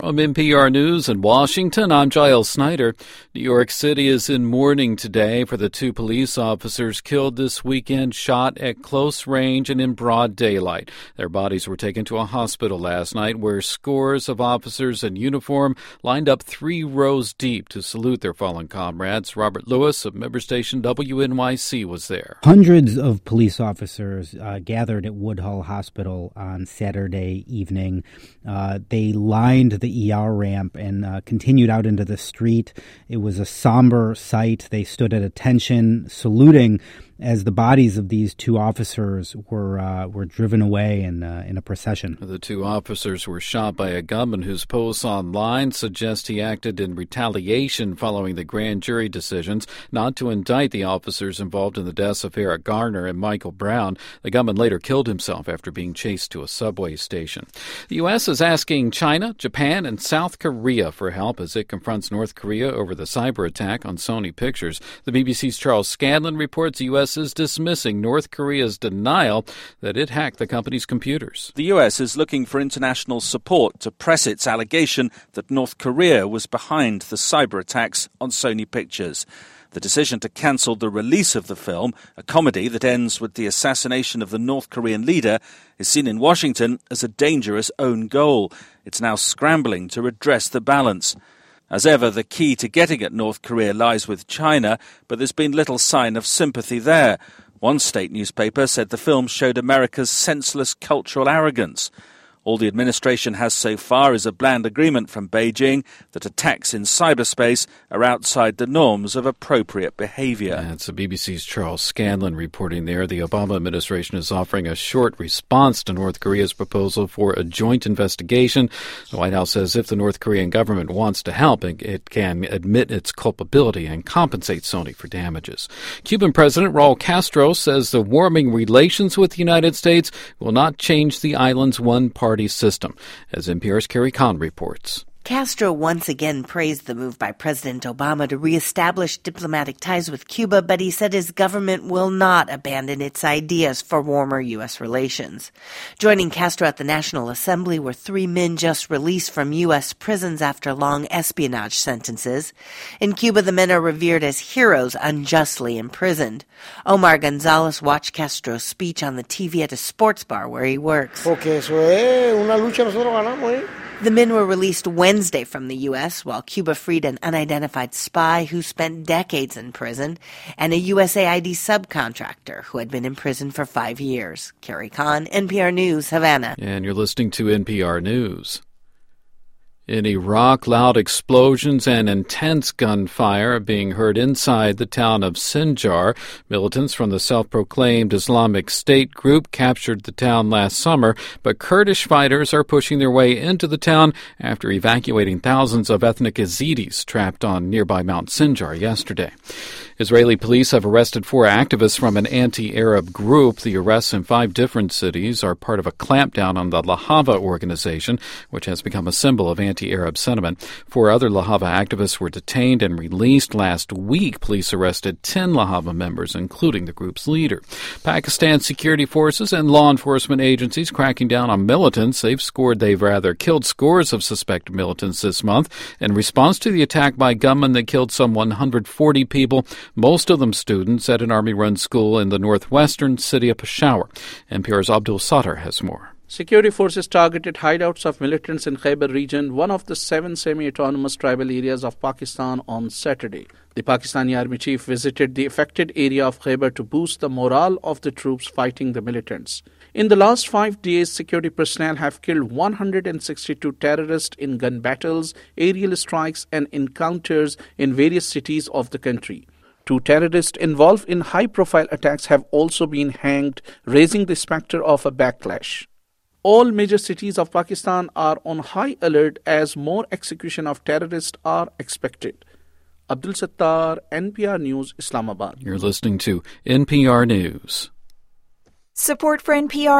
From NPR News in Washington, I'm Giles Snyder. New York City is in mourning today for the two police officers killed this weekend, shot at close range and in broad daylight. Their bodies were taken to a hospital last night where scores of officers in uniform lined up 3 rows deep to salute their fallen comrades. Robert Lewis of member station WNYC was there. Hundreds of police officers gathered at Woodhull Hospital on Saturday evening. They lined the ER ramp and continued out into the street. It was a somber sight. They stood at attention, saluting as the bodies of these two officers were driven away in a procession. The two officers were shot by a gunman whose posts online suggest he acted in retaliation following the grand jury decisions not to indict the officers involved in the deaths of Eric Garner and Michael Brown. The gunman later killed himself after being chased to a subway station. The U.S. is asking China, Japan, and South Korea for help as it confronts North Korea over the cyber attack on Sony Pictures. The BBC's Charles Scanlon reports the U.S. is dismissing North Korea's denial that it hacked the company's computers. The U.S. is looking for international support to press its allegation that North Korea was behind the cyber attacks on Sony Pictures. The decision to cancel the release of the film, a comedy that ends with the assassination of the North Korean leader, is seen in Washington as a dangerous own goal. It's now scrambling to redress the balance. As ever, the key to getting at North Korea lies with China, but there's been little sign of sympathy there. One state newspaper said the film showed America's senseless cultural arrogance. All the administration has so far is a bland agreement from Beijing that attacks in cyberspace are outside the norms of appropriate behavior. That's the BBC's Charles Scanlon reporting there. The Obama administration is offering a short response to North Korea's proposal for a joint investigation. The White House says if the North Korean government wants to help, it can admit its culpability and compensate Sony for damages. Cuban President Raul Castro says the warming relations with the United States will not change the island's one-party system, as NPR's Carrie Kahn reports. Castro once again praised the move by President Obama to reestablish diplomatic ties with Cuba, but he said his government will not abandon its ideas for warmer U.S. relations. Joining Castro at the National Assembly were 3 men just released from U.S. prisons after long espionage sentences. In Cuba, the men are revered as heroes unjustly imprisoned. Omar Gonzalez watched Castro's speech on the TV at a sports bar where he works. The men were released Wednesday from the U.S., while Cuba freed an unidentified spy who spent decades in prison and a USAID subcontractor who had been in prison for 5 years. Carrie Kahn, NPR News, Havana. And you're listening to NPR News. In Iraq, loud explosions and intense gunfire are being heard inside the town of Sinjar. Militants from the self-proclaimed Islamic State group captured the town last summer, but Kurdish fighters are pushing their way into the town after evacuating thousands of ethnic Yazidis trapped on nearby Mount Sinjar yesterday. Israeli police have arrested 4 activists from an anti-Arab group. The arrests in 5 different cities are part of a clampdown on the Lahava organization, which has become a symbol of anti-Arab sentiment. 4 other Lahava activists were detained and released last week. Police arrested 10 Lahava members, including the group's leader. Pakistan's security forces and law enforcement agencies cracking down on militants. They've killed scores of suspected militants this month in response to the attack by gunmen that killed some 140 people, most of them students at an army-run school in the northwestern city of Peshawar. NPR's Abdul Sattar has more. Security forces targeted hideouts of militants in Khyber region, one of the 7 semi-autonomous tribal areas of Pakistan, on Saturday. The Pakistani Army chief visited the affected area of Khyber to boost the morale of the troops fighting the militants. In the last 5 days, security personnel have killed 162 terrorists in gun battles, aerial strikes, and encounters in various cities of the country. 2 terrorists involved in high-profile attacks have also been hanged, raising the specter of a backlash. All major cities of Pakistan are on high alert as more execution of terrorists are expected. Abdul Sattar, NPR News, Islamabad. You're listening to NPR News. Support for NPR